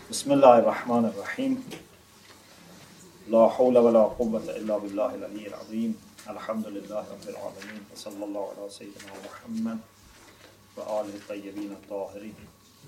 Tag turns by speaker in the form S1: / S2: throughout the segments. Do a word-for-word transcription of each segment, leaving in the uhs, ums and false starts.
S1: بسم الله الرحمن الرحيم لا حول ولا قوة إلا بالله العلي العظيم الحمد لله رب العالمين وصلى الله على سيدنا محمد وآله الطيبين الطاهرين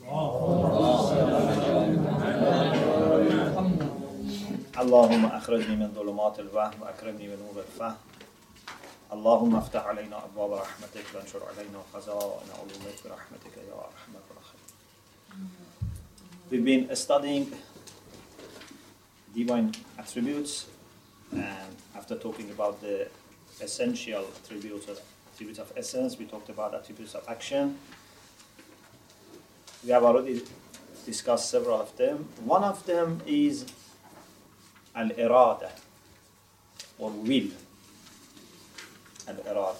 S1: اللهم أخرجني من ظلمات الوهم وأكرمني من نور الفهم اللهم افتح علينا أبواب رحمتك وانشر علينا خزائن علومك برحمتك يا أرحم الراحمين. We've been studying divine attributes, and after talking about the essential attributes of, attributes of essence, we talked about attributes of action. We have already discussed several of them. One of them is al-irada, or will. Al-irada.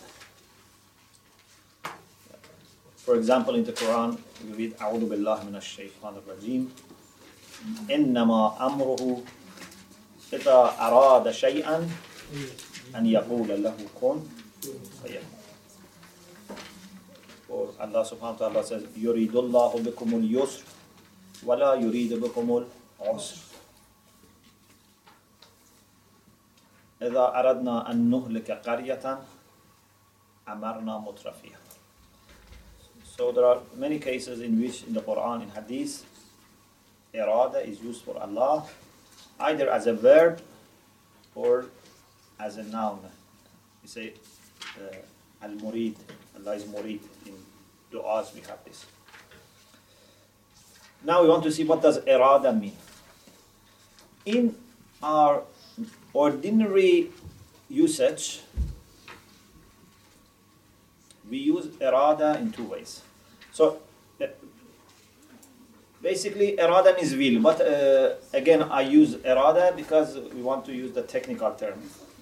S1: For example, in the Quran, we read أعوذ بالله من الشيطان الرجيم إنما أمره إذا أراد شيئا أن يقول له كن فيكون. Or Allah subhanahu wa ta'ala says يريد الله بكم اليسر ولا يريد بكم العسر إذا أردنا أن نهلك قرية أمرنا مترفيها. So there are many cases in which in the Quran, in Hadith, irada is used for Allah, either as a verb or as a noun. We say uh, al-murid, Allah is murid. In du'as we have this. Now we want to see what does irada mean. In our ordinary usage, we use irada in two ways. So, uh, basically, irada is will, but uh, again, I use irada because we want to use the technical term.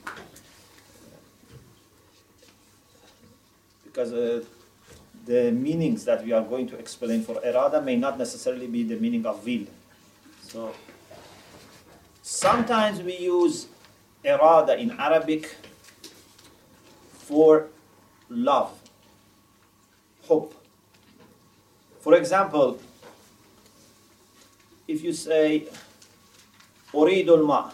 S1: Because uh, the meanings that we are going to explain for irada may not necessarily be the meaning of will. So, sometimes we use irada in Arabic for love, hope. For example, if you say Uridul ma,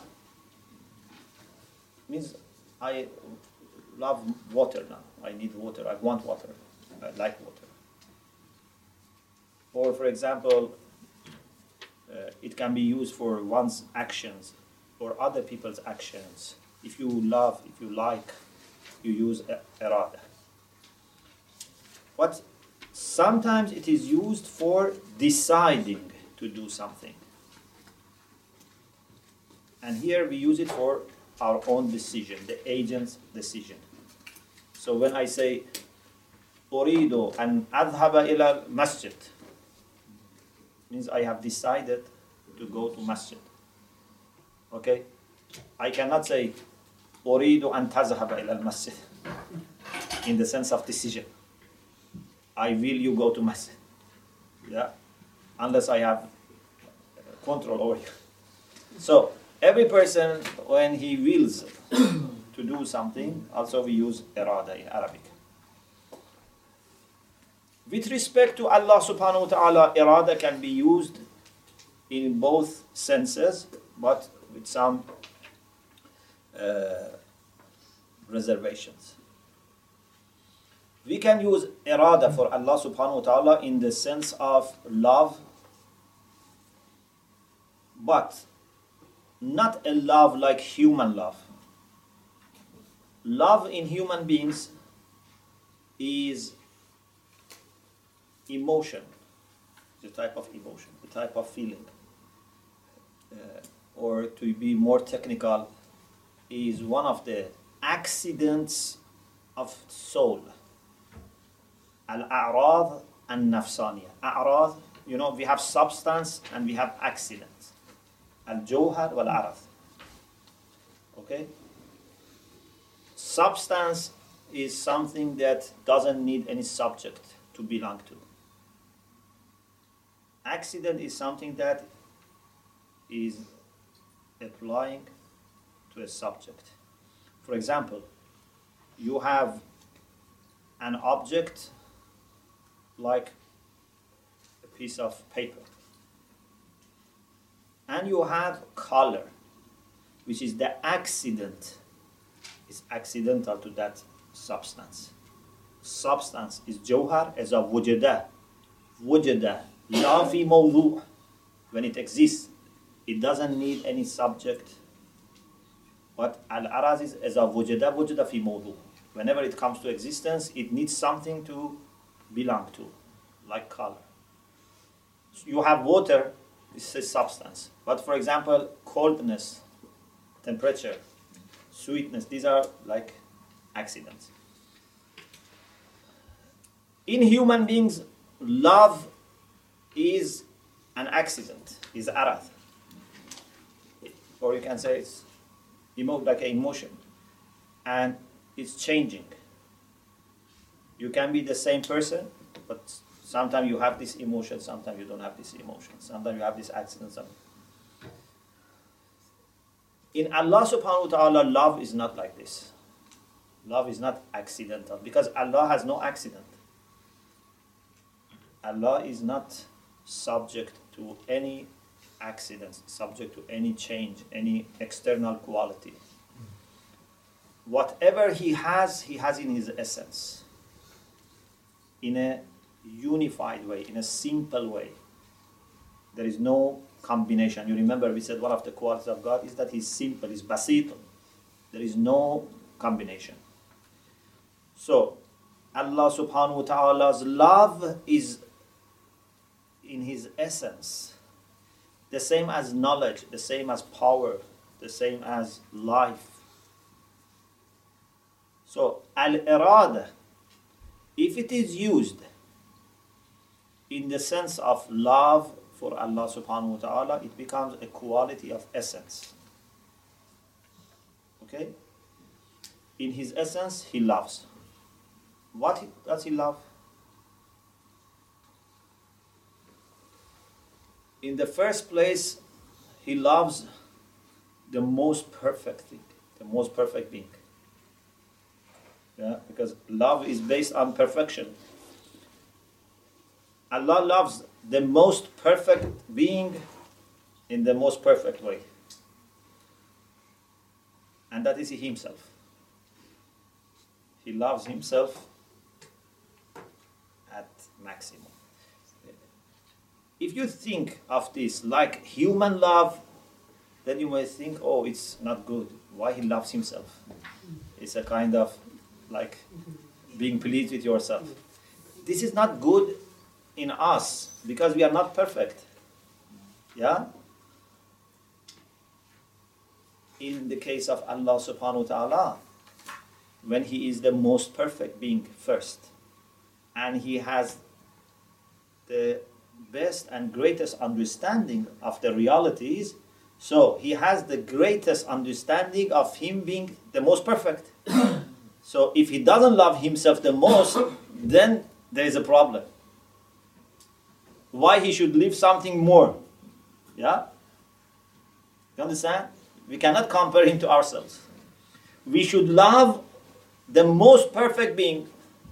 S1: means I love water now. I need water. I want water. I like water. Or for example, uh, it can be used for one's actions or other people's actions. If you love, if you like, you use irada. But sometimes it is used for deciding to do something. And here we use it for our own decision, the agent's decision. So when I say, أريد أن أذهب إلى المسجد, means I have decided to go to masjid. Okay? I cannot say, أريد أن تذهب إلى المسجد, in the sense of decision. I will you go to masjid. Yeah? Unless I have control over you. So, every person, when he wills to do something, also we use irada in Arabic. With respect to Allah subhanahu wa ta'ala, irada can be used in both senses, but with some uh, reservations. We can use irada for Allah subhanahu wa ta'ala in the sense of love, but not a love like human love. Love in human beings is emotion, the type of emotion, the type of feeling. Uh, or to be more technical, is one of the accidents of soul. Al-a'rad and-nafsaniya. A'rad, you know, we have substance and we have accidents. Al-jawhar wal-arad. Okay? Substance is something that doesn't need any subject to belong to. Accident is something that is applying to a subject. For example, you have an object like a piece of paper. and you have color, which is the accident. It's accidental to that substance. Substance is jawhar as a wujada. Wujada, la fi mawdu'. When it exists, it doesn't need any subject. But al-araz is as a wujada, wujada fi mawdu'. Whenever it comes to existence, it needs something to belong to, like color. So you have water, this is substance. But for example, coldness, temperature, sweetness, these are like accidents. In human beings, love is an accident, is arad. Or you can say it's emo- like an emotion. And it's changing. You can be the same person, but sometimes you have this emotion, sometimes you don't have this emotion. Sometimes you have this accident. Sometimes. In Allah subhanahu wa ta'ala, love is not like this. Love is not accidental because Allah has no accident. Allah is not subject to any accidents, subject to any change, any external quality. Whatever He has, He has in His essence. In a unified way, in a simple way. There is no combination. You remember we said one of the qualities of God is that He's simple, He's basit. There is no combination. So, Allah subhanahu wa ta'ala's love is in His essence. The same as knowledge, the same as power, the same as life. So, al-irada, if it is used in the sense of love for Allah subhanahu wa ta'ala, it becomes a quality of essence. Okay? In His essence, He loves. What does He love? In the first place, He loves the most perfect thing, the most perfect being. Yeah, because love is based on perfection. Allah loves the most perfect being in the most perfect way. And that is He Himself. He loves Himself at maximum. If you think of this like human love, then you may think, oh, it's not good. Why He loves Himself? It's a kind of like being pleased with yourself. This is not good in us because we are not perfect. Yeah? In the case of Allah subhanahu wa ta'ala, when He is the most perfect being first, and He has the best and greatest understanding of the realities, so He has the greatest understanding of Him being the most perfect. So if He doesn't love Himself the most, then there is a problem. Why He should live something more? Yeah? You understand? We cannot compare Him to ourselves. We should love the most perfect being.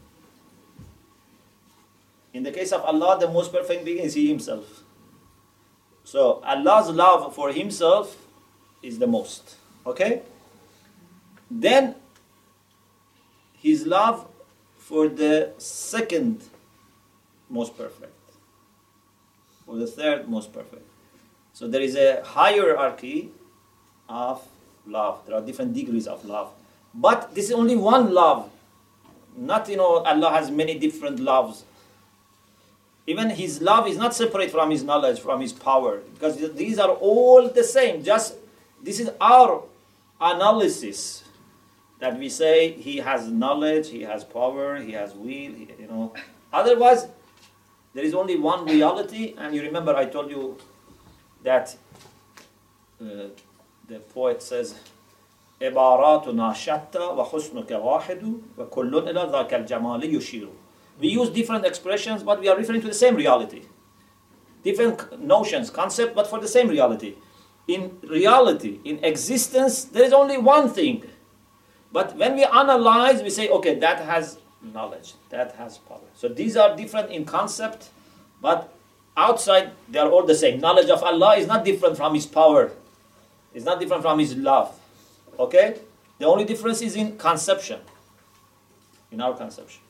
S1: In the case of Allah, the most perfect being is He Himself. So Allah's love for Himself is the most. Okay? Then His love for the second most perfect. For the third most perfect. So there is a hierarchy of love. There are different degrees of love. But this is only one love. Not, you know, Allah has many different loves. Even His love is not separate from His knowledge, from His power. Because these are all the same. Just, this is our analysis. That we say He has knowledge, He has power, He has will, he, you know. Otherwise, there is only one reality. And you remember I told you that uh, the poet says, عباراتنا شتى وحسنك واحد وكل إلى ذاك الجمال يشير. We use different expressions, but we are referring to the same reality. Different notions, concepts, but for the same reality. In reality, in existence, there is only one thing. But when we analyze, we say, okay, that has knowledge, that has power. So these are different in concept, but outside, they are all the same. Knowledge of Allah is not different from His power. It's not different from His love. Okay? The only difference is in conception. In our conception.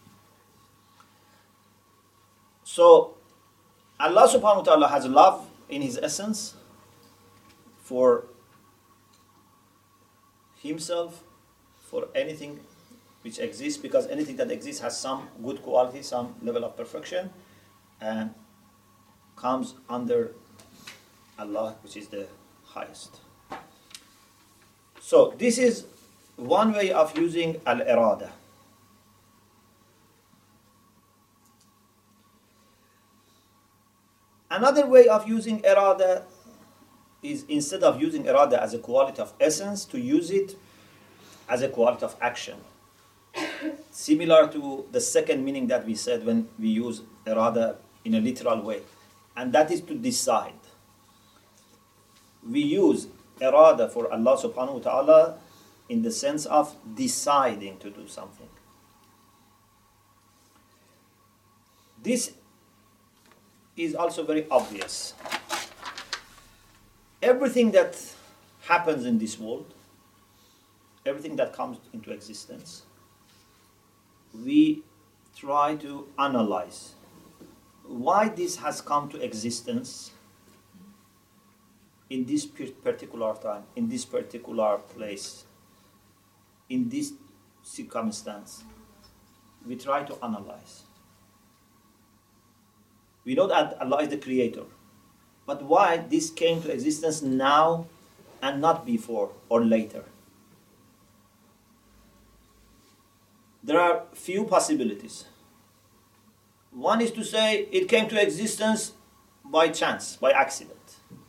S1: So, Allah subhanahu wa ta'ala has love in His essence for Himself, for anything which exists, because anything that exists has some good quality, some level of perfection, and comes under Allah, which is the highest. So this is one way of using al-irada. Another way of using irada is, instead of using irada as a quality of essence, to use it as a quality of action. Similar to the second meaning that we said when we use irada in a literal way. And that is to decide. We use irada for Allah subhanahu wa ta'ala in the sense of deciding to do something. This is also very obvious. Everything that happens in this world, everything that comes into existence, we try to analyze why this has come to existence in this particular time, in this particular place, in this circumstance. We try to analyze. We know that Allah is the creator. But why this came to existence now and not before or later? There are few possibilities. One is to say it came to existence by chance, by accident.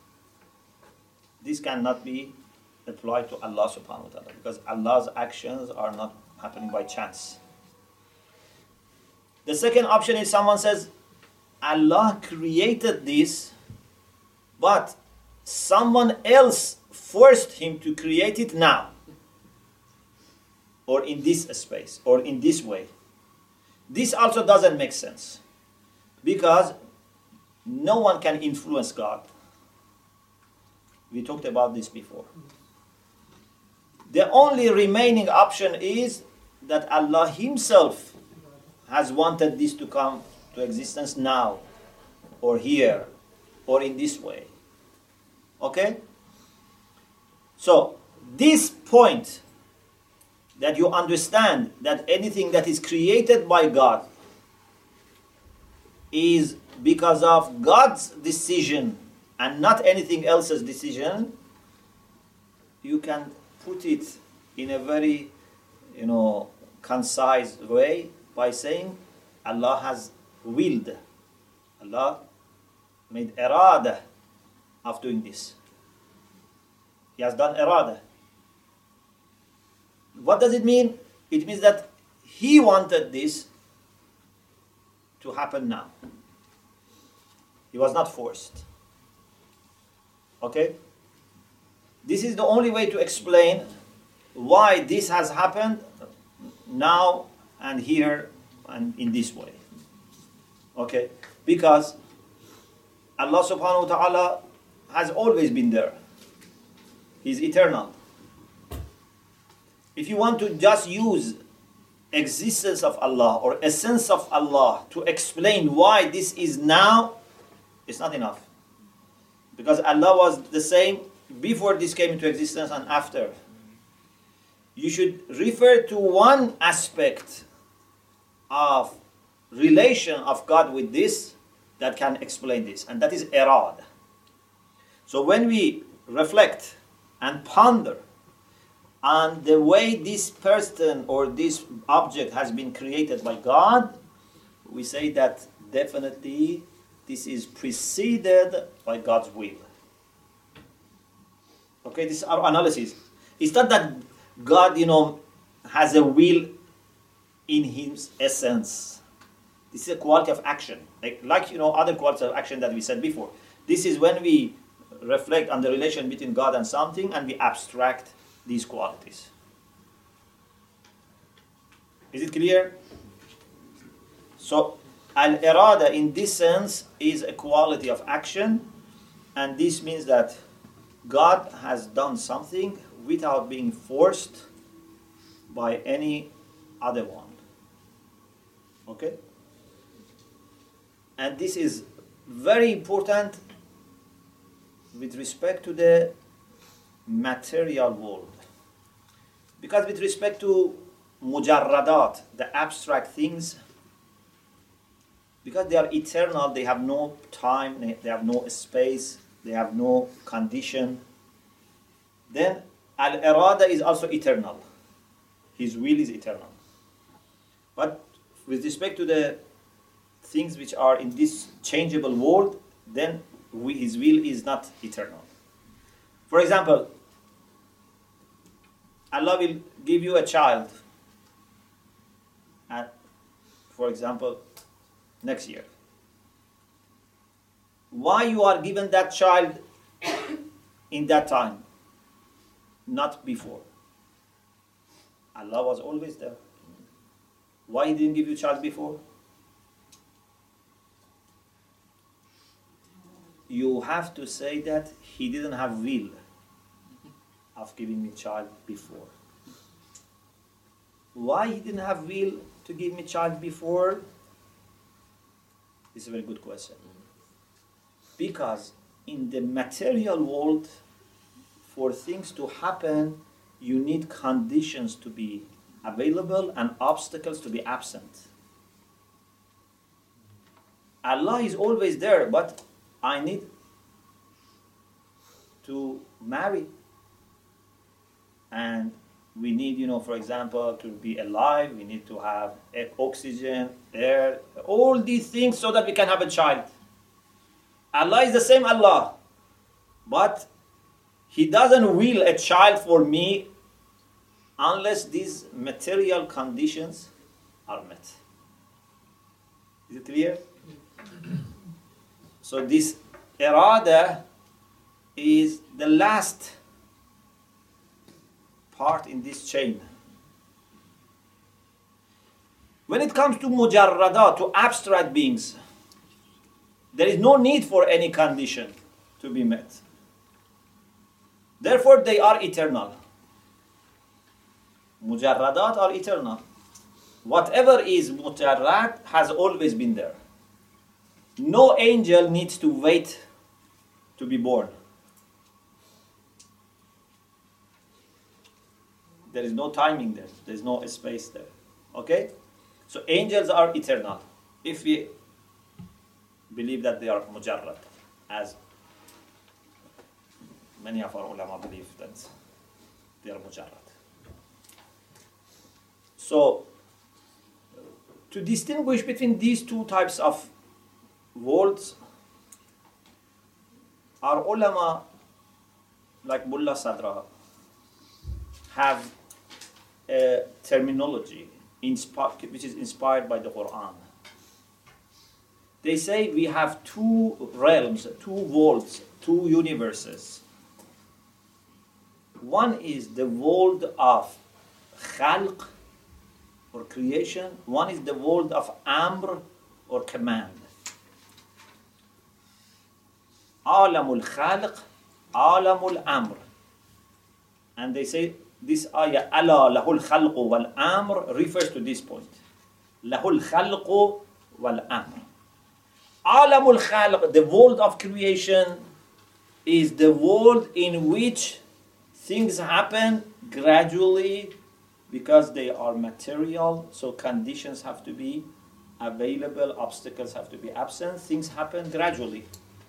S1: This cannot be applied to Allah subhanahu wa ta'ala, because Allah's actions are not happening by chance. The second option is someone says, Allah created this, but someone else forced him to create it now, or in this space, or in this way. This also doesn't make sense, because no one can influence God. We talked about this before. The only remaining option is that Allah Himself has wanted this to come to existence now, or here, or in this way. Okay? So, this point, that you understand that anything that is created by God is because of God's decision and not anything else's decision, you can put it in a very, you know, concise way by saying Allah has willed. Allah made irada of doing this. He has done irada. What does it mean? It means that He wanted this to happen now. He was not forced. Okay? This is the only way to explain why this has happened now and here and in this way. Okay? Because Allah subhanahu wa ta'ala has always been there. He's eternal. If you want to just use existence of Allah or essence of Allah to explain why this is now, it's not enough. Because Allah was the same before this came into existence and after. You should refer to one aspect of relation of God with this that can explain this, and that is irad. So when we reflect and ponder on the way this person or this object has been created by God, we say that definitely this is preceded by God's will. Okay, this is our analysis. It's not that God, you know, has a will in His essence. This is a quality of action. Like, like, you know, other qualities of action that we said before. This is when we reflect on the relation between God and something and we abstract these qualities. Is it clear? So, al-irada in this sense is a quality of action, and this means that God has done something without being forced by any other one. Okay? And this is very important with respect to the material world. Because with respect to mujarradat, the abstract things, because they are eternal, they have no time, they have no space, they have no condition, then al-irada is also eternal. His will is eternal. But with respect to the things which are in this changeable world, then we, his will is not eternal. For example, Allah will give you a child, and for example, next year. Why you are given that child in that time, not before? Allah was always there. Why He didn't give you a child before? You have to say that He didn't have will of giving me child before. Why He didn't have will to give me child before? This is a very good question. Because in the material world, for things to happen, you need conditions to be available and obstacles to be absent. Allah is always there, but I need to marry. And we need, you know, for example, to be alive, we need to have oxygen, air, all these things so that we can have a child. Allah is the same Allah, but He doesn't will a child for me unless these material conditions are met. Is it clear? So this irada is the last part in this chain. When it comes to mujarradat, to abstract beings, there is no need for any condition to be met. Therefore, they are eternal. Mujarradat are eternal. Whatever is mujarrad has always been there. No angel needs to wait to be born. There is no timing there. There is no space there. Okay? So angels are eternal. If we believe that they are mujarrad, as many of our ulama believe that they are mujarrad. So, to distinguish between these two types of worlds, our ulama, like Mullah Sadra, have a terminology inspi- which is inspired by the Quran. They say we have two realms, two worlds, two universes. One is the world of khalq, or creation. One is the world of amr, or command. Alamul khalq, alamul amr. And they say this ayah, ala lahul khalqu wal amr, refers to this point. Lahul khalqu wal amr. Alamul khalq, the world of creation, is the world in which things happen gradually because they are material, so conditions have to be available, obstacles have to be absent, things happen gradually.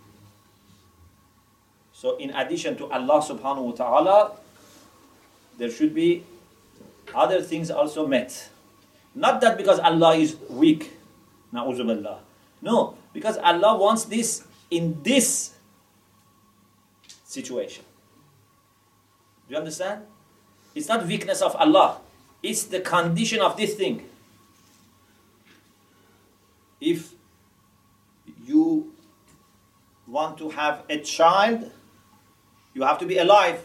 S1: So in addition to Allah subhanahu wa ta'ala, there should be other things also met. Not that because Allah is weak, na'udhu billah. No, because Allah wants this in this situation. Do you understand? It's not weakness of Allah. It's the condition of this thing. If you want to have a child, you have to be alive.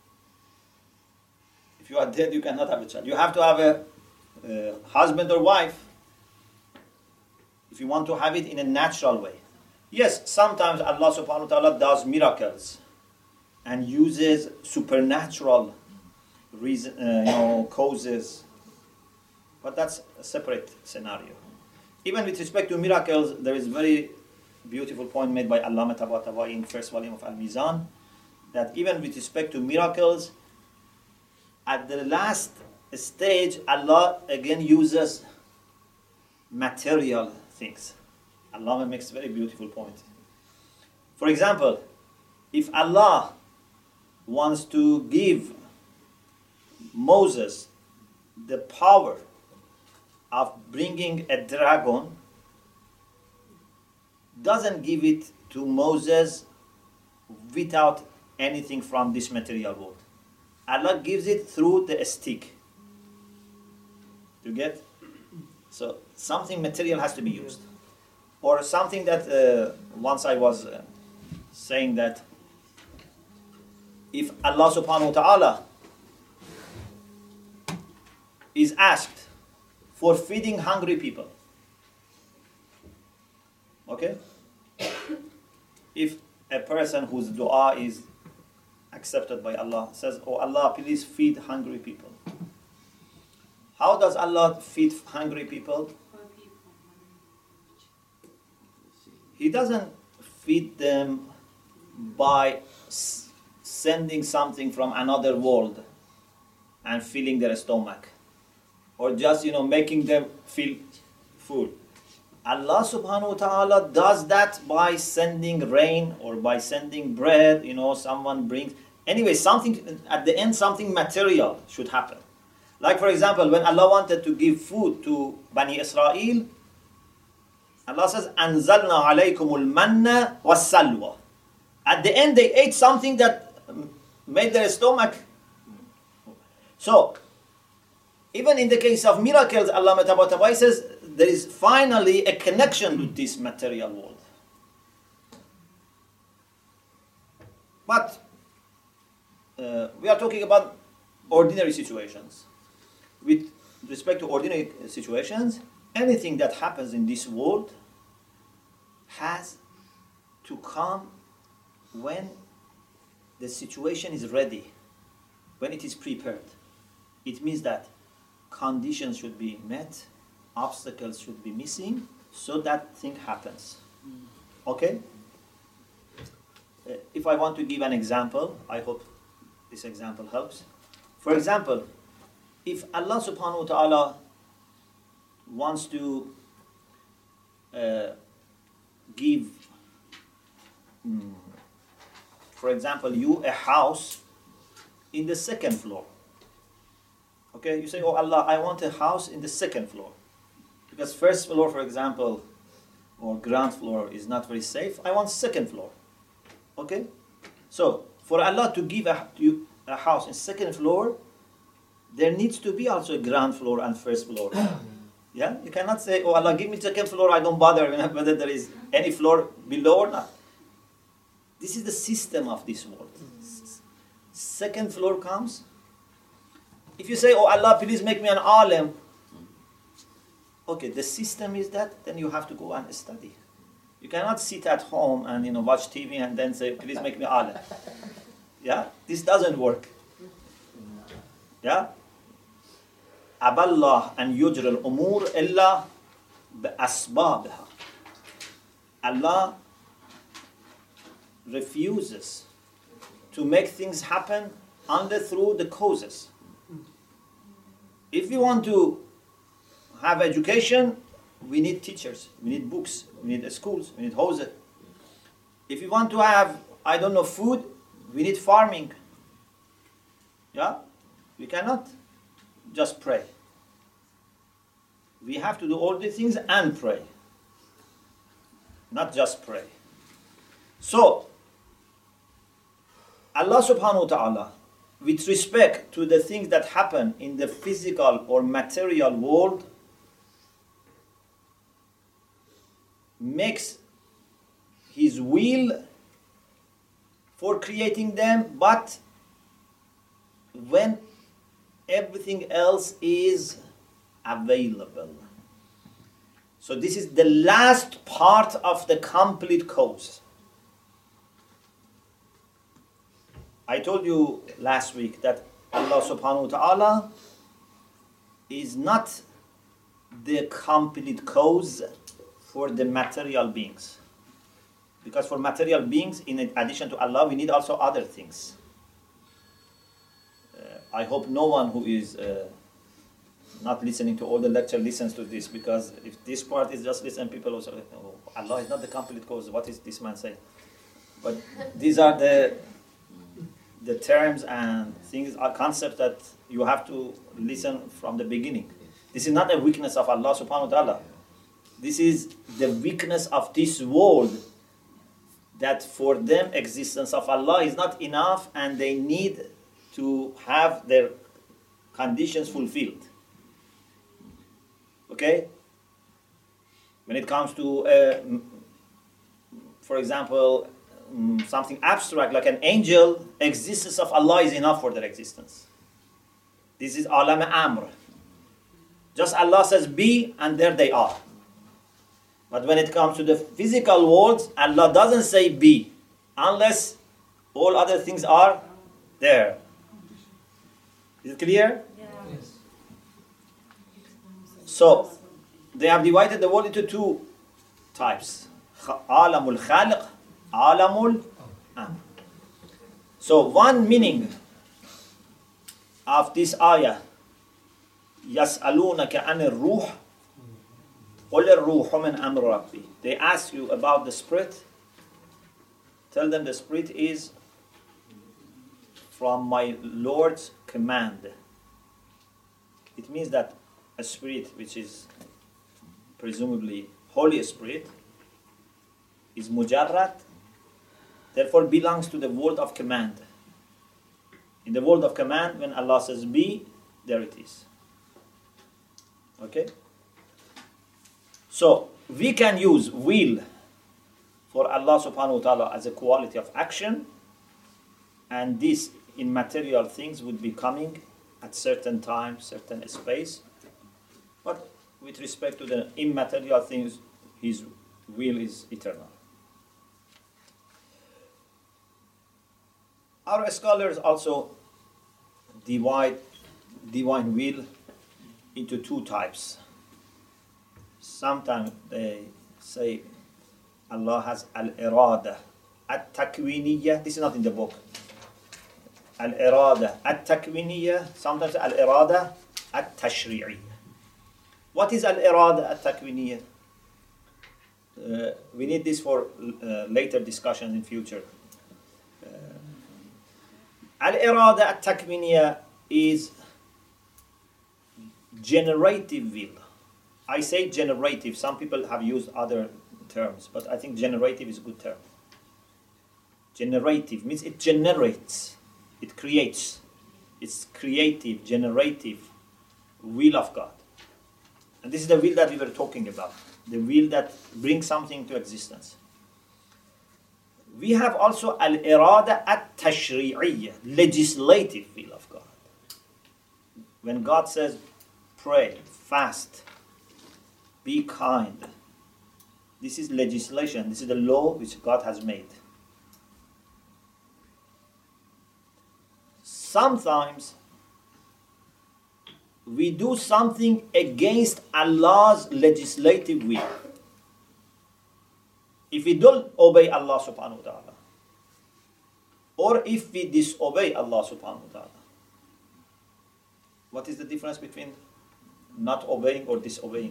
S1: If you are dead, you cannot have a child. You have to have a, a husband or wife. if you want to have it in a natural way. Yes, sometimes Allah subhanahu wa ta'ala does miracles and uses supernatural reason, uh, you know, causes, but that's a separate scenario. Even with respect to miracles, there is a very beautiful point made by Allama Tabatabai in first volume of Al-Mizan, that even with respect to miracles, at the last stage, Allah again uses material things. Allah makes a very beautiful point. For example, if Allah wants to give Moses the power of bringing a dragon, doesn't give it to Moses without anything from this material world. Allah gives it through the stick. You get? So something material has to be used. Or something that uh, once I was uh, saying that if Allah subhanahu wa ta'ala is asked for feeding hungry people, okay? If a person whose dua is accepted by Allah says, "Oh Allah, please feed hungry people." How does Allah feed hungry people? He doesn't feed them by s- sending something from another world and filling their stomach, or just, you know, making them feel full. Allah subhanahu wa ta'ala does that by sending rain or by sending bread, you know, someone brings. Anyway, something, at the end, something material should happen. Like, for example, when Allah wanted to give food to Bani Israel, Allah says, أَنزَلْنَا عَلَيْكُمُ الْمَنَّ وَالسَّلْوَى. At the end, they ate something that made their stomach. So, even in the case of miracles, Allah Tabatabai says, there is finally a connection with this material world. But, uh, we are talking about ordinary situations. With respect to ordinary situations, anything that happens in this world has to come when the situation is ready, when it is prepared. It means that conditions should be met, obstacles should be missing, so that thing happens. Okay? Uh, if I want to give an example, I hope this example helps. For example, if Allah subhanahu wa ta'ala wants to uh, give, mm, for example, you a house in the second floor. Okay, you say, "Oh Allah, I want a house in the second floor. Because first floor, for example, or ground floor is not very safe. I want second floor." Okay? So, for Allah to give a, you a house in second floor, there needs to be also a ground floor and first floor. Yeah? You cannot say, "Oh Allah, give me second floor, I don't bother whether there is any floor below or not." This is the system of this world. Second floor comes. If you say, "Oh Allah, please make me an alim," okay, the system is that, then you have to go and study. You cannot sit at home and, you know, watch T V and then say, "Please make me alim." Yeah? This doesn't work. Yeah? Aballah an yujra al-umur illa bi-asbabiha. Allah refuses to make things happen only through the causes. If we want to have education, we need teachers, we need books, we need schools, we need houses. If we want to have, I don't know, food, we need farming. Yeah? We cannot just pray. We have to do all these things and pray. Not just pray. So, Allah subhanahu wa ta'ala, with respect to the things that happen in the physical or material world, makes His will for creating them, but when everything else is available. So this is the last part of the complete cause. I told you last week that Allah subhanahu wa ta'ala is not the complete cause for the material beings. Because for material beings, in addition to Allah, we need also other things. Uh, I hope no one who is uh, not listening to all the lecture listens to this, because if this part is just listen, people will say, oh, Allah is not the complete cause. What is this man saying? But these are the the terms and things, are concepts that you have to listen from the beginning. This is not a weakness of Allah subhanahu wa ta'ala. This is the weakness of this world, that for them existence of Allah is not enough and they need to have their conditions fulfilled. Okay? When it comes to, uh, for example, um, something abstract like an angel, existence of Allah is enough for their existence. This is alam amr. Just Allah says be, and there they are. But when it comes to the physical world, Allah doesn't say be, unless all other things are there. Is it clear?
S2: Yeah.
S3: Yes.
S1: So, they have divided the world into two types. Alamul khaliq, alamul amr. So, one meaning of this ayah, يَسْأَلُونَكَ عَنِ الرُّوحِ قُلِ الرُّوحُ مِنْ أَمْرِ رَبِّي. They ask you about the spirit. Tell them the spirit is from my Lord's command. It means that a spirit which is presumably Holy Spirit is mujarrad, therefore belongs to the world of command. In the world of command, when Allah says be, there it is. Okay? So, we can use will for Allah subhanahu wa ta'ala as a quality of action, and this in material things would be coming at certain time, certain space. But with respect to the immaterial things, His will is eternal. Our scholars also divide divine will into two types. Sometimes they say Allah has al-irada, at-takwiniyya. This is not in the book. Al-irada, at-takwiniyya. Sometimes al-irada, at-tashri'iyya. What is al-irada, at-takwiniyya? Uh, we need this for uh, later discussions in future. Uh, al-irada, at-takwiniyya is generative will. I say generative. Some people have used other terms, but I think generative is a good term. Generative means it generates, it creates. It's creative, generative will of God. And this is the will that we were talking about, the will that brings something to existence. We have also al-irada at-tashri'iyya, legislative will of God. When God says, pray, fast, be kind. This is legislation. This is the law which God has made. Sometimes we do something against Allah's legislative will. If we don't obey Allah subhanahu wa ta'ala, or if we disobey Allah subhanahu wa ta'ala, what is the difference between not obeying or disobeying?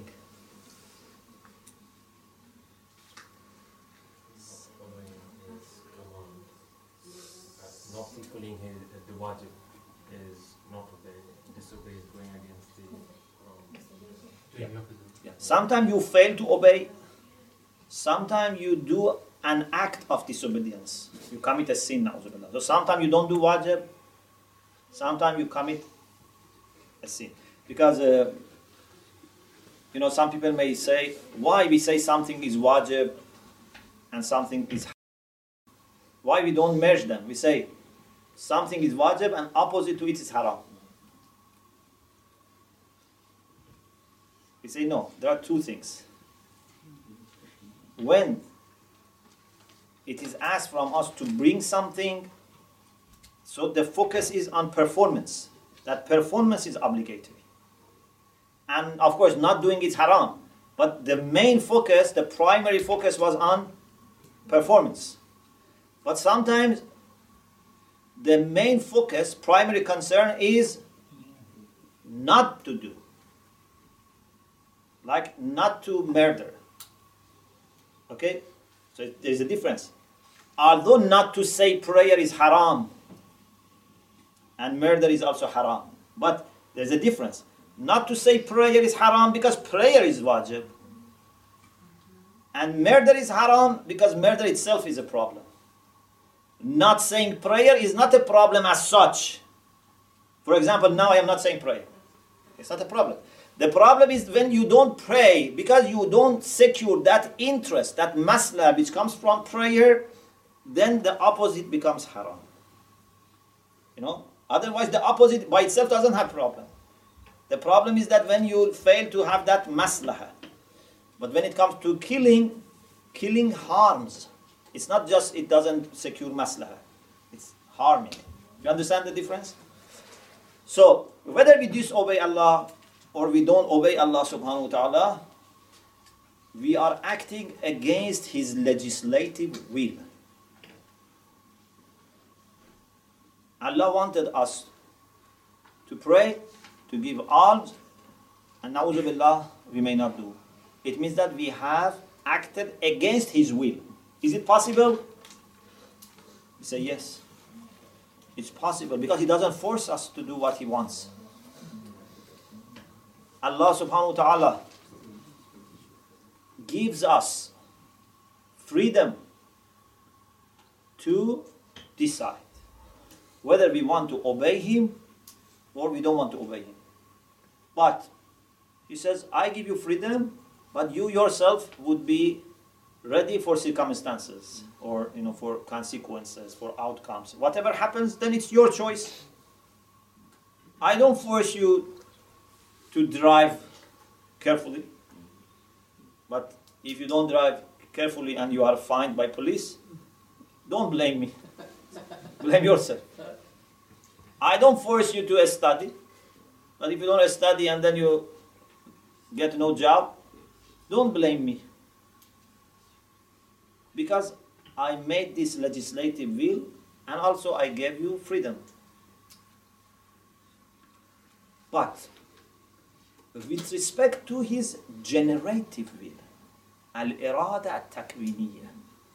S3: Not fulfilling his, the wajib is not obeying. Disobey is going against the um,
S1: Yeah. Yeah. Sometimes you fail to obey. Sometimes you do an act of disobedience. You commit a sin. Na'uzubillah. So sometimes you don't do wajib. Sometimes you commit a sin. Because, uh, you know, some people may say, why we say something is wajib and something is haram? Why we don't merge them? We say, something is wajib and opposite to it is haram. We say no, there are two things. when it is asked from us to bring something, so the focus is on performance. That performance is obligatory. And of course, not doing it haram. But the main focus, the primary focus was on performance. But sometimes the main focus, primary concern is not to do. Like not to murder. Okay? So there's a difference. Although not to say prayer is haram, and murder is also haram. But there's a difference. Not to say prayer is haram because prayer is wajib. And murder is haram because murder itself is a problem. Not saying prayer is not a problem as such. For example, now I am not saying prayer. It's not a problem. The problem is when you don't pray because you don't secure that interest, that masla which comes from prayer, then the opposite becomes haram. You know? Otherwise the opposite by itself doesn't have problem. The problem is that when you fail to have that maslaha. But when it comes to killing, killing harms. It's not just it doesn't secure maslaha. It's harming. You understand the difference? So, whether we disobey Allah or we don't obey Allah subhanahu wa ta'ala, we are acting against His legislative will. Allah wanted us to pray, to give alms, and na'udhu billah, we may not do. It means that we have acted against His will. Is it possible? We say yes. It's possible because He doesn't force us to do what He wants. Allah subhanahu wa ta'ala gives us freedom to decide whether we want to obey Him or we don't want to obey Him. But He says, I give you freedom, but you yourself would be ready for circumstances or you know for consequences, for outcomes. Whatever happens, then it's your choice. I don't force you to drive carefully. But if you don't drive carefully and you are fined by police, don't blame me. Blame yourself. I don't force you to study. But if you don't study and then you get no job, don't blame me. Because I made this legislative will and also I gave you freedom. But with respect to His generative will, al-irada at-takwiniyya,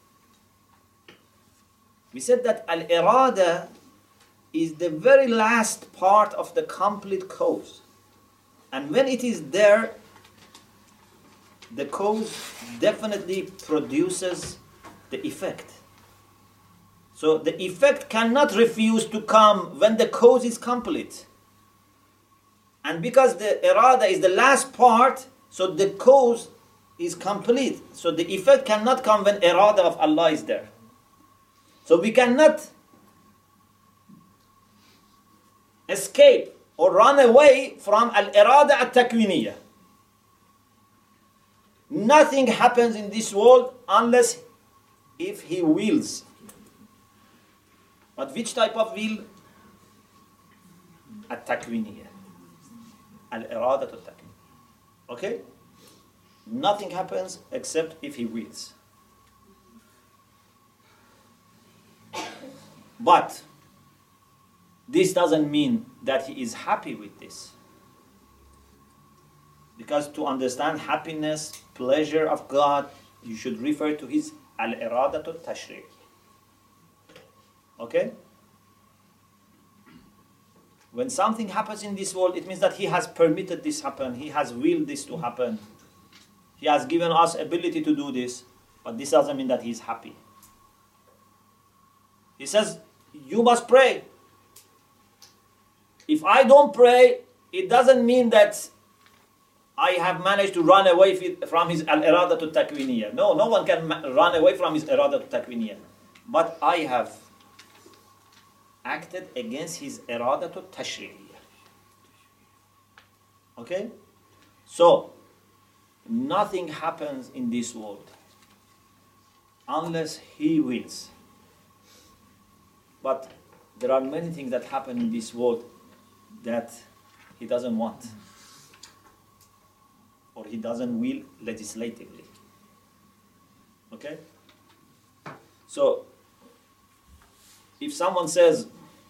S1: we said that al-irada is the very last part of the complete cause. And when it is there, the cause definitely produces the effect. So the effect cannot refuse to come when the cause is complete. And because the irada is the last part, so the cause is complete. So the effect cannot come when irada of Allah is there. So we cannot escape or run away from al-irada at-takwiniyya. Nothing happens in this world unless if He wills. But which type of will? At-takwiniyya. Al-irada at-takwiniyya. Okay? Nothing happens except if He wills. But this doesn't mean that He is happy with this. Because to understand happiness, pleasure of God, you should refer to His al-irada at-tashri'. Okay? When something happens in this world, it means that He has permitted this happen. He has willed this to happen. He has given us ability to do this. But this doesn't mean that He is happy. He says, you must pray. If I don't pray, it doesn't mean that I have managed to run away from His al-irada to takwiniyya. No, no one can run away from His irada to takwiniyya. But I have acted against His irada to tashri'iyya. Okay? So, nothing happens in this world unless He wills. But there are many things that happen in this world that He doesn't want, or He doesn't will legislatively. Okay? So, if someone says,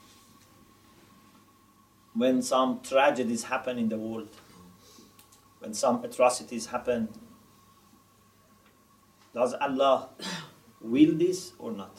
S1: when some tragedies happen in the world, when some atrocities happen, does Allah will this or not?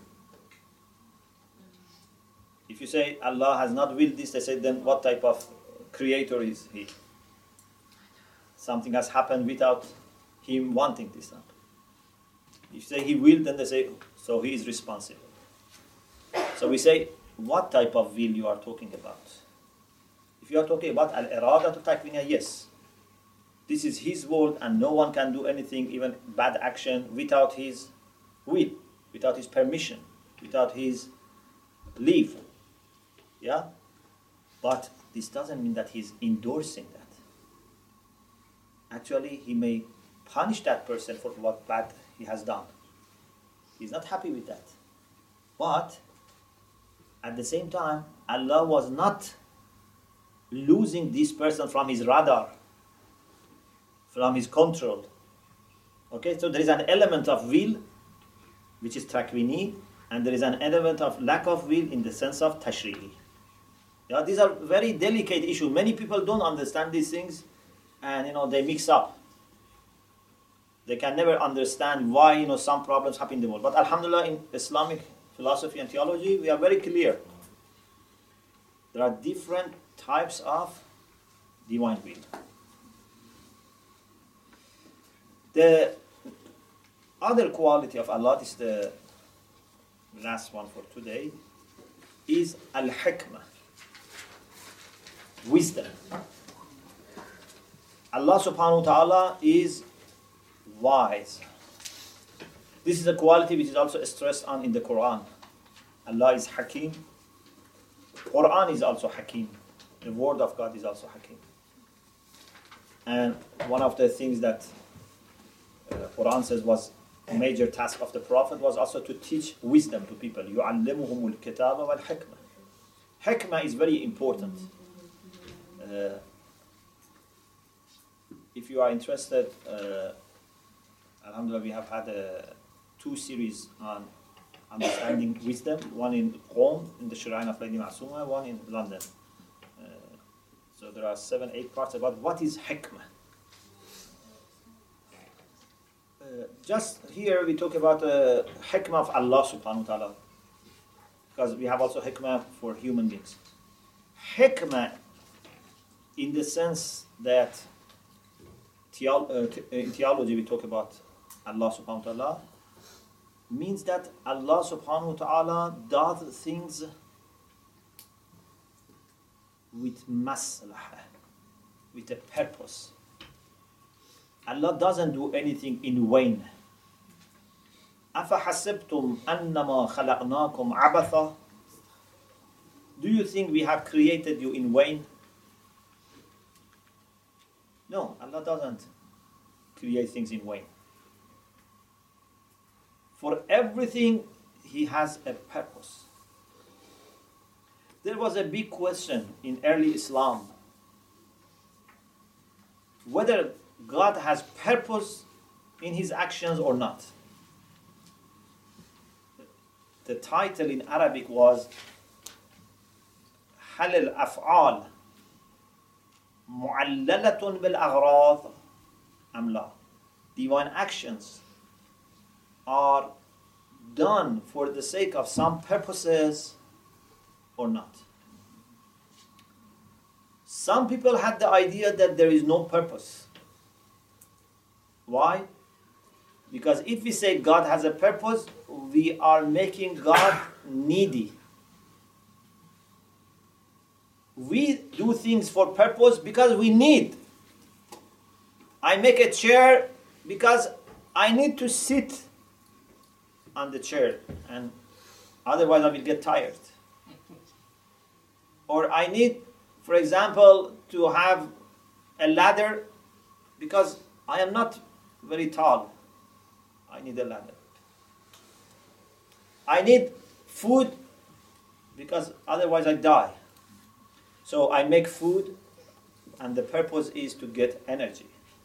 S1: If you say Allah has not willed this, they say, then what type of creator is He? Something has happened without Him wanting this. If you say He willed, then they say, so He is responsible. So we say, what type of will you are talking about? If you are talking about al-irada to takwinya, yes. This is His world and no one can do anything, even bad action, without His will, without His permission, without His leave. Yeah? But this doesn't mean that He's endorsing that. Actually, He may punish that person for what bad he has done. He's not happy with that. But at the same time, Allah was not losing this person from His radar, from His control. Okay, so there is an element of will, which is takwini, and there is an element of lack of will in the sense of tashri'i. Yeah, these are very delicate issues. Many people don't understand these things, and you know they mix up. They can never understand why you know some problems happen in the world. But alhamdulillah, in Islamic philosophy and theology, we are very clear. There are different types of divine will. The other quality of Allah, this is the last one for today, is al-hikmah, wisdom. Allah subhanahu wa ta'ala is wise. This is a quality which is also stressed on in the Quran. Allah is Hakim. Quran is also Hakim. The word of God is also Hakim. And one of the things that uh, Quran says was a major task of the Prophet was also to teach wisdom to people. يُعَلِّمُهُمُ الْكِتَابَ وَالْحِكْمَةِ. Hikmah is very important. Uh, if you are interested, uh, alhamdulillah, we have had uh, two series on understanding wisdom, one in Qom, in the Shrine of Lady Ma'asuma, one in London. Uh, so there are seven, eight parts about what is hikmah. Uh, just here we talk about uh, hikmah of Allah subhanahu wa ta'ala, because we have also hikmah for human beings. Hikmah in the sense that theolo- uh, th- in theology we talk about Allah subhanahu wa ta'ala, means that Allah subhanahu wa ta'ala does things with maslahah, with a purpose. Allah doesn't do anything in vain. أَفَحَسِبْتُمْ أَنَّمَا خَلَقْنَاكُمْ عَبَثًا. Do you think we have created you in vain? No, Allah doesn't create things in vain. For everything, He has a purpose. There was a big question in early Islam whether God has purpose in His actions or not. The title in Arabic was هل الأفعال معللة بالأغراض أم لا? Divine actions are done for the sake of some purposes or not. Some people had the idea that there is no purpose. Why? Because if we say God has a purpose, we are making God needy. We do things for purpose because we need. I make a chair because I need to sit on the chair, and otherwise I will get tired. Or I need, for example, to have a ladder because I am not very tall. I need a ladder. I need food because otherwise I die. So I make food, and the purpose is to get energy.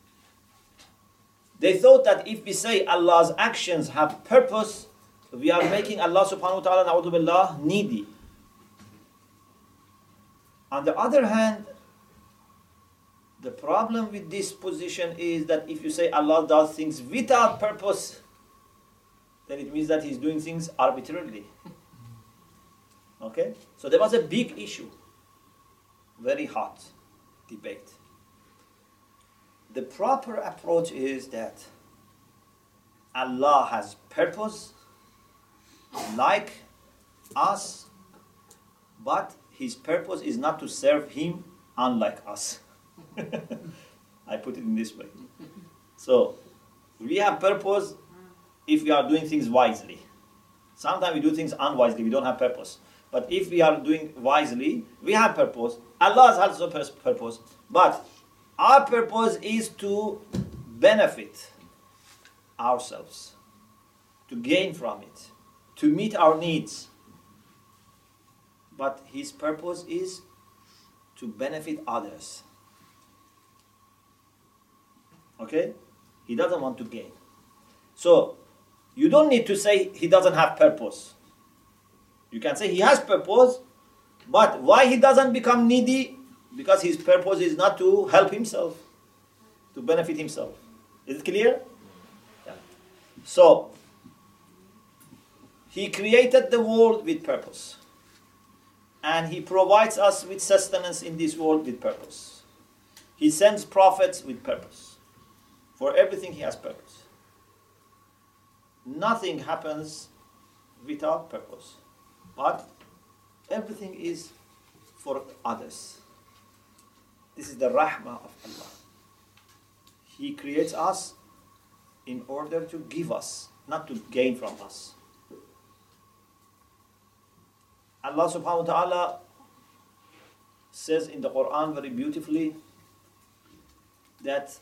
S1: They thought that if we say Allah's actions have purpose, we are making Allah subhanahu wa ta'ala, na'udhu billah, needy. On the other hand, the problem with this position is that if you say Allah does things without purpose, then it means that He's doing things arbitrarily. Okay? So there was a big issue. Very hot debate. The proper approach is that Allah has purpose like us, but His purpose is not to serve Him unlike us. I put it in this way. So, we have purpose if we are doing things wisely. Sometimes we do things unwisely, we don't have purpose. But if we are doing wisely, we have purpose. Allah has also purpose. But our purpose is to benefit ourselves, to gain from it, to meet our needs. But His purpose is to benefit others. Okay? He doesn't want to gain. So, you don't need to say He doesn't have purpose. You can say He has purpose, but why He doesn't become needy? Because His purpose is not to help Himself, to benefit Himself. Is it clear? Yeah. So, He created the world with purpose. And He provides us with sustenance in this world with purpose. He sends prophets with purpose. For everything He has purpose. Nothing happens without purpose. But everything is for others. This is the rahmah of Allah. He creates us in order to give us, not to gain from us. Allah subhanahu wa ta'ala says in the Quran very beautifully that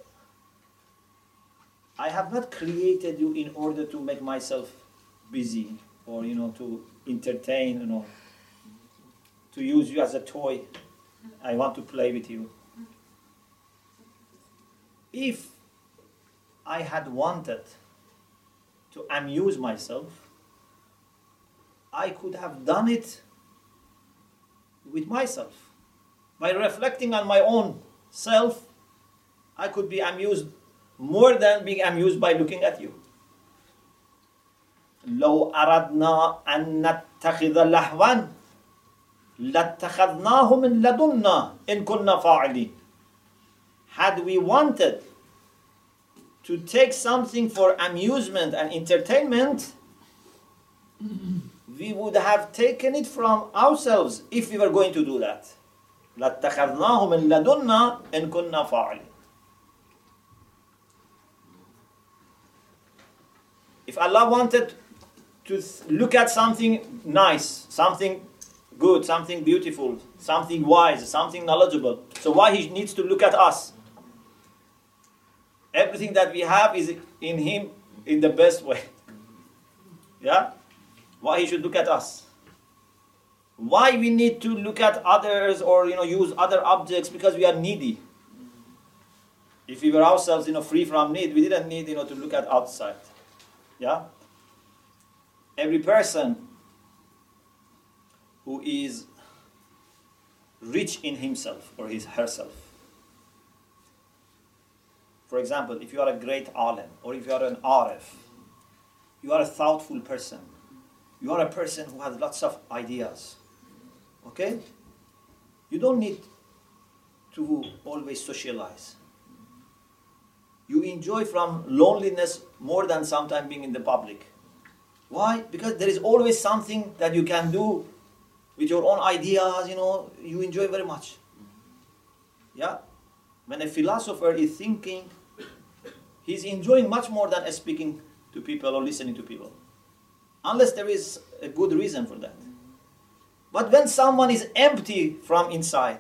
S1: I have not created you in order to make myself busy or, you know, to entertain, you know, to use you as a toy. I want to play with you. If I had wanted to amuse myself, I could have done it with myself. By reflecting on my own self, I could be amused more than being amused by looking at you. لو أردنا أن نتخذ لهوا لاتخذناه من لدنا إن كنا فاعلين. Had we wanted to take something for amusement and entertainment, we would have taken it from ourselves if we were going to do that. لاتخذناه من لدنا إن كنا فاعلين. If Allah wanted to look at something nice, something good, something beautiful, something wise, something knowledgeable, so why He needs to look at us? Everything that we have is in Him in the best way. Yeah? Why He should look at us? Why we need to look at others or, you know, use other objects? Because we are needy. If we were ourselves, you know, free from need, we didn't need, you know, to look at outside. Yeah? Every person who is rich in himself or his herself. For example, if you are a great alim or if you are an arif, you are a thoughtful person. You are a person who has lots of ideas. Okay? You don't need to always socialize. You enjoy from loneliness more than sometimes being in the public. Why? Because there is always something that you can do with your own ideas, you know, you enjoy very much. Yeah? When a philosopher is thinking, he's enjoying much more than speaking to people or listening to people. Unless there is a good reason for that. But when someone is empty from inside,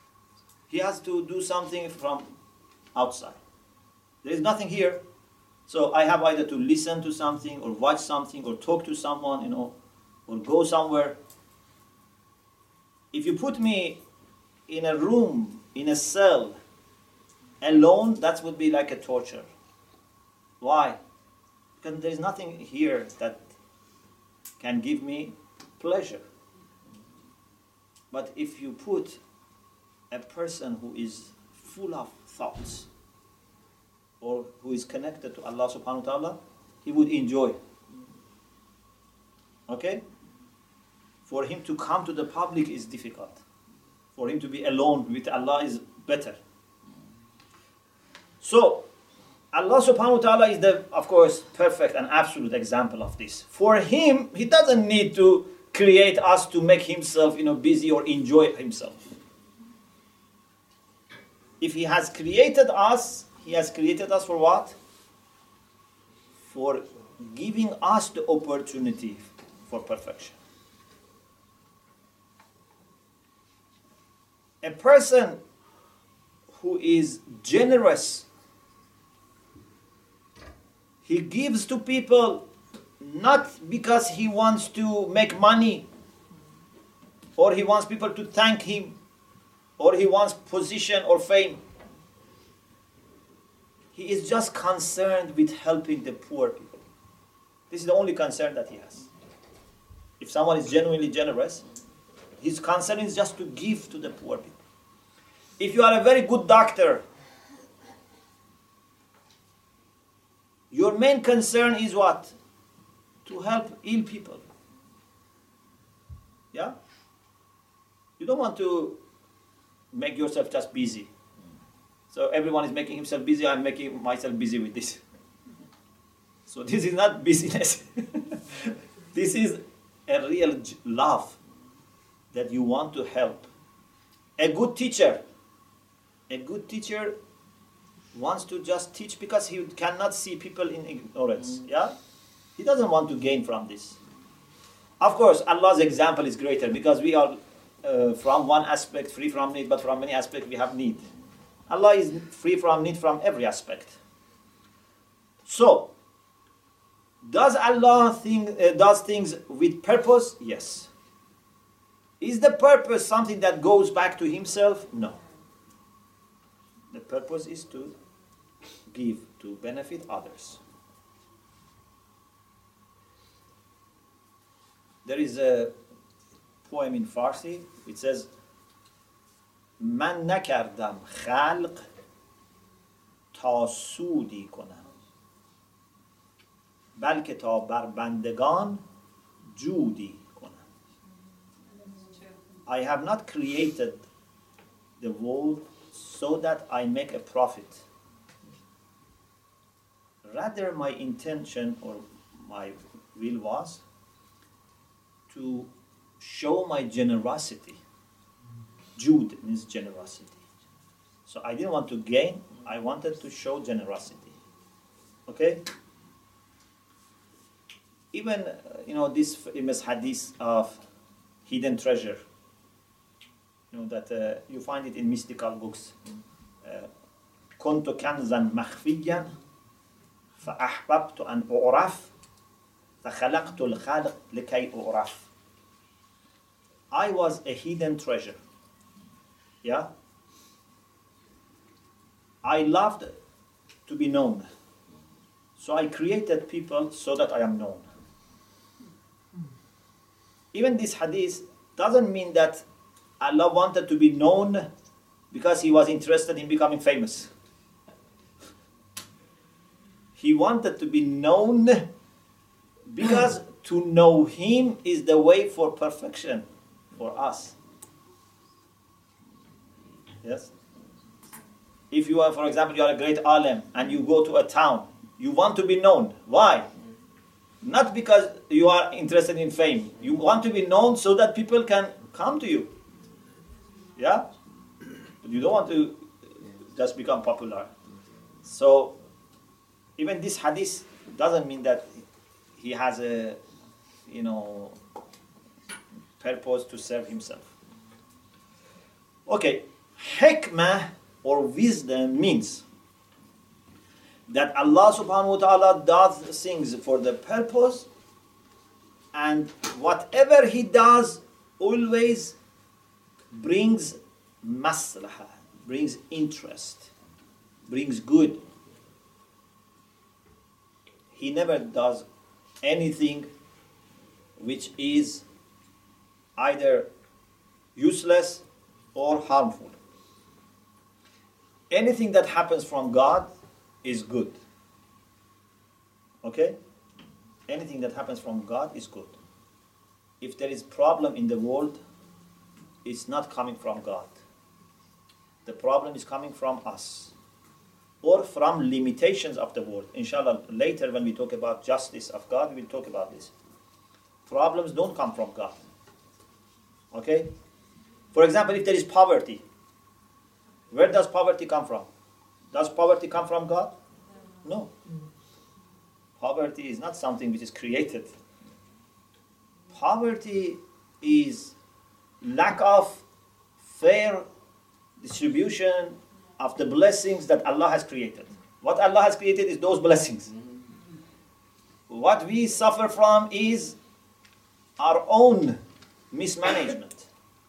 S1: he has to do something from outside. There is nothing here, So I have either to listen to something or watch something or talk to someone, you know, or go somewhere. If you put me in a room, in a cell, alone, that would be like a torture. Why? Because there is nothing here that can give me pleasure. But if you put a person who is full of thoughts, or who is connected to Allah subhanahu wa ta'ala, he would enjoy. Okay? For him to come to the public is difficult. For him to be alone with Allah is better. So, Allah subhanahu wa ta'ala is the, of course, perfect and absolute example of this. For him, he doesn't need to create us to make himself, you know, busy or enjoy himself. If he has created us, he has created us for what? For giving us the opportunity for perfection. A person who is generous, he gives to people not because he wants to make money, or he wants people to thank him, or he wants position or fame. He is just concerned with helping the poor people. This is the only concern that he has. If someone is genuinely generous, his concern is just to give to the poor people. If you are a very good doctor, your main concern is what? To help ill people. Yeah? You don't want to make yourself just busy. So everyone is making himself busy, I'm making myself busy with this. So this is not busyness. This is a real love that you want to help. A good teacher, a good teacher wants to just teach because he cannot see people in ignorance. Yeah? He doesn't want to gain from this. Of course, Allah's example is greater because we are uh, from one aspect free from need, but from many aspects we have need. Allah is free from need from every aspect. So, does Allah think, uh, does things with purpose? Yes. Is the purpose something that goes back to himself? No. The purpose is to give, to benefit others. There is a poem in Farsi, it says, من نکردم خلق تا سودی کنم بلکه تا بر بندگان جودی کنم. I have not created the world so that I make a profit. Rather, my intention or my will was to show my generosity. Jude means generosity. So I didn't want to gain, I wanted to show generosity. Okay? Even, uh, you know, this famous hadith of hidden treasure, you know, that uh, you find it in mystical books. كنت كنزا مخفيا فأحببت أن أعرف فخلقت الخالق لكي أعرف. I was a hidden treasure. Yeah? I loved to be known. So I created people so that I am known. Even this hadith doesn't mean that Allah wanted to be known because he was interested in becoming famous. He wanted to be known because to know him is the way for perfection for us. Yes? If you are, for example, you are a great alim and you go to a town, you want to be known. Why? Not because you are interested in fame. You want to be known so that people can come to you. Yeah? But you don't want to just become popular. So, even this hadith doesn't mean that he has a, you know, purpose to serve himself. Okay. Hikmah or wisdom means that Allah subhanahu wa ta'ala does things for the purpose, and whatever He does always brings maslaha, brings interest, brings good. He never does anything which is either useless or harmful. Anything that happens from God is good. Okay? Anything that happens from God is good. If there is problem in the world, it's not coming from God. The problem is coming from us, or from limitations of the world. Inshallah, later when we talk about justice of God, we will talk about this. Problems don't come from God. Okay? For example, if there is poverty, where does poverty come from? Does poverty come from God? No. Poverty is not something which is created. Poverty is lack of fair distribution of the blessings that Allah has created. What Allah has created is those blessings. What we suffer from is our own mismanagement.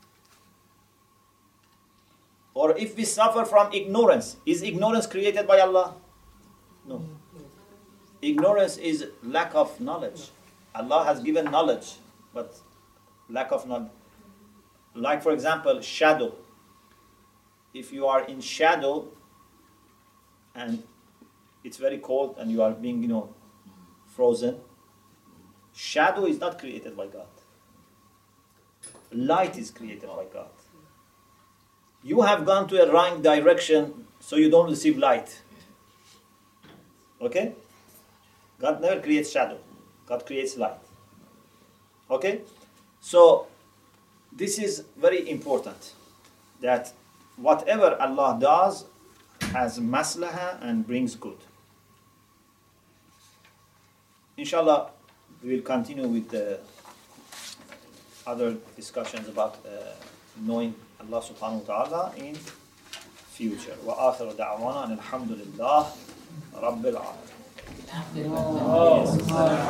S1: Or if we suffer from ignorance, is ignorance created by Allah? No. Ignorance is lack of knowledge. Allah has given knowledge, but lack of knowledge. Like for example, shadow. If you are in shadow and it's very cold and you are being, you know, frozen, shadow is not created by God. Light is created by God. You have gone to a wrong direction, so you don't receive light. Okay? God never creates shadow. God creates light. Okay? So, this is very important, that whatever Allah does has maslaha and brings good. Inshallah, we will continue with the other discussions about uh, knowing Allah subhanahu wa ta'ala in future. Wa akhiru da'wana alhamdulillah rabbil alamin.